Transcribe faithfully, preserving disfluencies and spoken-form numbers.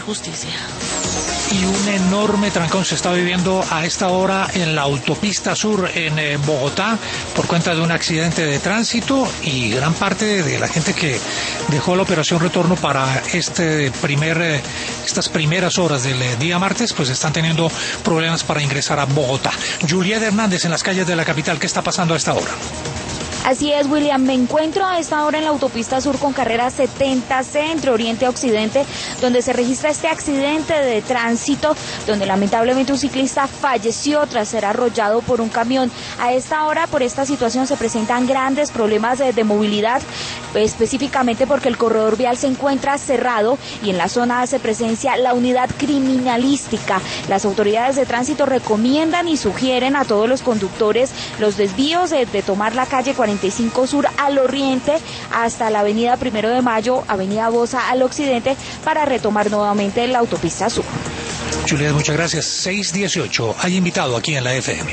justicia. Y un enorme trancón se está viviendo a esta hora en la autopista sur en eh, Bogotá por cuenta de un accidente de tránsito, y gran parte de la gente que dejó la operación retorno para este primer, eh, estas primeras horas del eh, día martes, pues están teniendo problemas para ingresar a Bogotá. Juliet Hernández en las calles de la capital, ¿qué está pasando a esta hora? Así es, William, me encuentro a esta hora en la autopista sur con carrera setenta ce entre Oriente y Occidente, donde se registra este accidente de tránsito, donde lamentablemente un ciclista falleció tras ser arrollado por un camión. A esta hora, por esta situación, se presentan grandes problemas de, de movilidad, específicamente porque el corredor vial se encuentra cerrado y en la zona hace presencia la unidad criminalística. Las autoridades de tránsito recomiendan y sugieren a todos los conductores los desvíos de, de tomar la calle cuarenta y cinco sur al oriente hasta la avenida Primero de Mayo, avenida Bosa al occidente, para retomar nuevamente la autopista sur. Juliet, muchas gracias. seis dieciocho, hay invitado aquí en la F M.